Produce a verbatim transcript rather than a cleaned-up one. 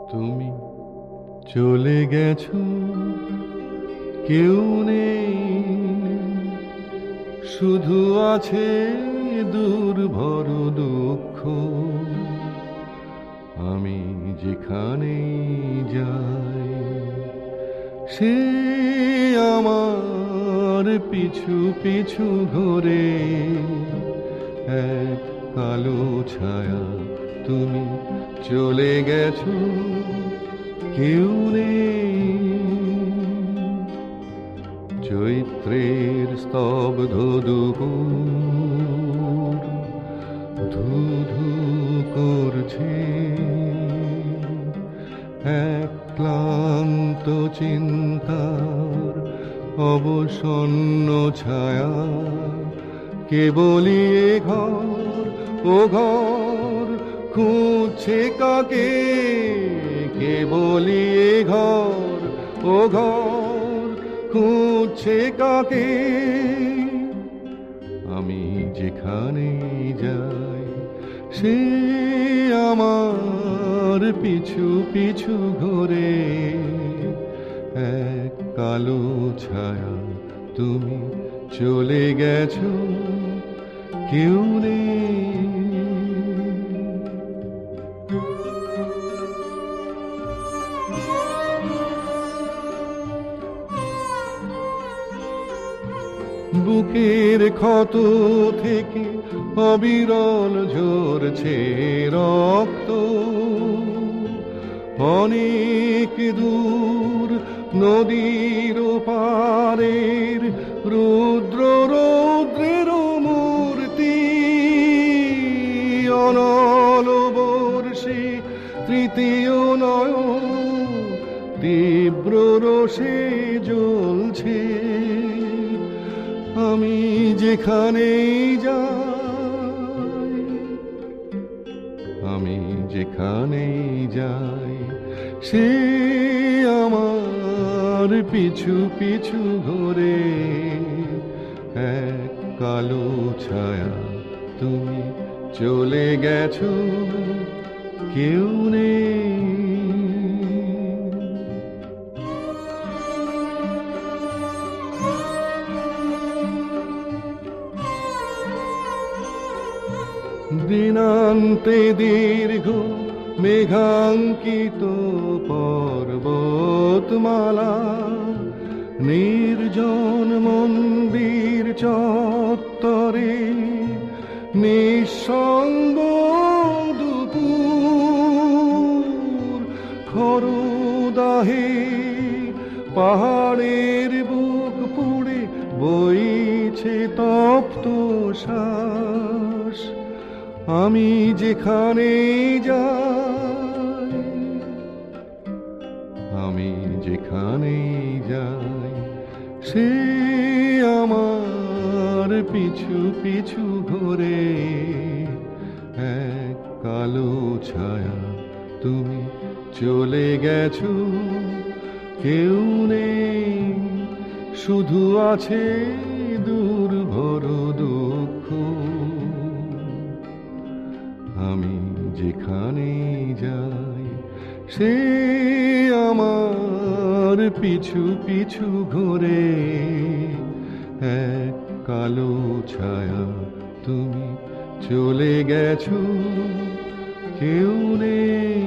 তুমি চলে গেছো, কেউ নেই, শুধু আছে দুর্ভর দুঃখ। আমি যেখানে যাই, সে আমার পিছু পিছু ঘোরে। এক কালো ছায়া, তুমি চলে গেছো, কেউ নেই। চৈত্রের স্তব্ধ দুপুর ধু ধু করছে, এক ক্লান্ত চিন্তার অবসন্ন ছায়া। কেবলই এ ঘর, ও ঘর খুঁজছে কাকে? কেবলই এ ঘর, ও ঘর খুঁজছে কাকে? আমি যেখানে যাই, সে আমার পিছু পিছু ঘোরে। এক কালো ছায়া, তুমি চলে গেছো, কেউ নেই। বুকের ক্ষত থেকে অবিরল ঝরছে রক্ত। অনেক দূর নদীর পারের রুদ্র রৌদ্রের মূর্তি। অনল বর্ষে তৃতীয় নয়ন তীব্র রোষে জ্বলছে। আমি যেখানে যাই, আমি যেখানে যাই, সে আমার পিছু পিছু ঘোরে। এক কালো ছায়া, তুমি চলে গেছো, কেউ নেই। দিনান্তে দীর্ঘ মেঘাঙ্কিত পর্বতমালা, নির্জন মন্দির চত্বরে নিঃসঙ্গ দুপুর। খরদাহে পাহাড়ের বুক পুড়ে বইছে তপ্ত শ্বাস। আমি যেখানে যাই, আমি যেখানে যাই, সে আমার পিছু পিছু ঘোরে। এক কালো ছায়া, তুমি চলে গেছো, কেউ নেই, শুধু আছে দুর্ভর দুঃখ। আমি যেখানে যাই, সে আমার পিছু পিছু ঘোরে। এক কালো ছায়া, তুমি চলে গেছো, কেউ নেই।